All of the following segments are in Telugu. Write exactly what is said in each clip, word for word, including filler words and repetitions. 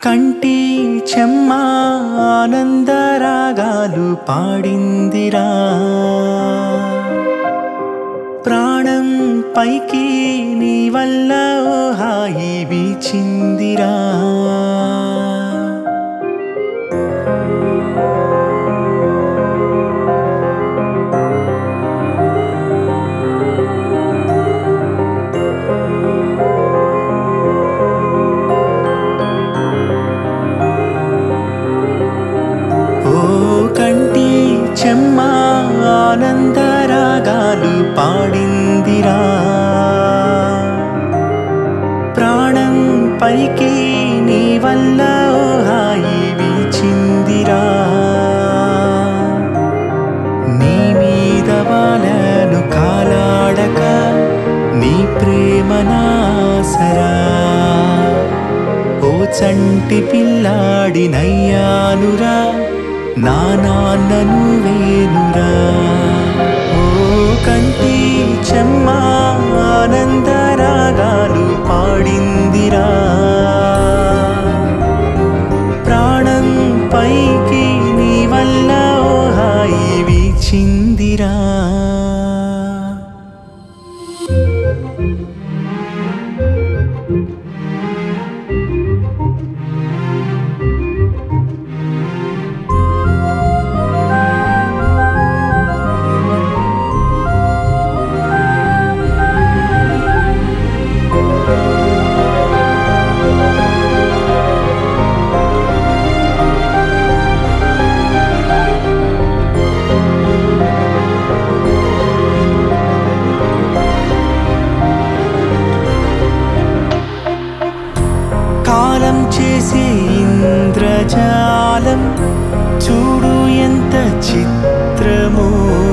కంటి చెమ్మ ఆనందరాగాలు పాడిందిరా, ప్రాణం పైకి నీ వల్ల ఓ హాయి వీచిందిరా. కంటి చెమ్మ ఆనందరాగాలు పాడిందిరా, ప్రాణం పైకి నీ వల్ల ఓ హాయి వీచిందిరా. నీ మీద వాలను కాలాడక నీ ప్రేమ నాసరా, ఓ చంటి పిల్లాడి నయ్యానురా, నా నాన్న నువ్వేనురా. ఓ కంటి చెమ్మ ఆనందరాగాలు పాడిందిరా, ప్రాణం పైకి నీ వల్ల ఓ హాయి వీచిందిరా. కాలం చేసే ఇంద్రజాలం చూడు ఎంత చిత్రమో,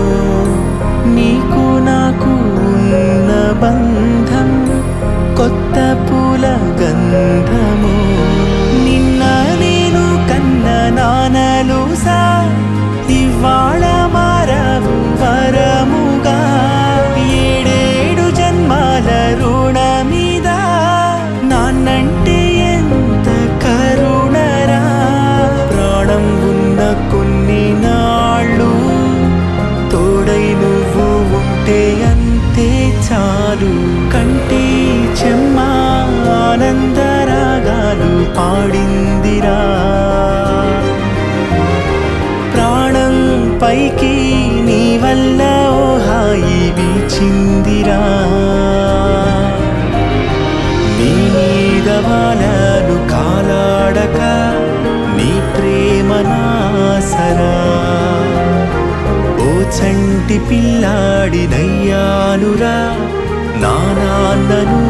నీకు నాకు ఉన్న బంధం కొత్త పూల గంధము. నిన్న నేను కన్న నానలుసా, ఇవాళ మారవు వరముగా. ఏడేడు జన్మాల రుణమిద, నాన్నంటే ఎంత కరుణరా. ప్రాణం ఉన్న కొన్ని నాళ్ళు తోడై నువ్వు ఉంటే అంతే చాలు. కంటి చెమ్మ ఆనందరాగాలు పాడిందిరా, ప్రాణం పైకి నీ వల్ల ఓ హాయి వీచిందిరా. నీ మీద వాలను కాలాడక నీ ప్రేమ నాసరా, ఓ చంటి పిల్లాడి నయ్యానురా, నా నాన్నను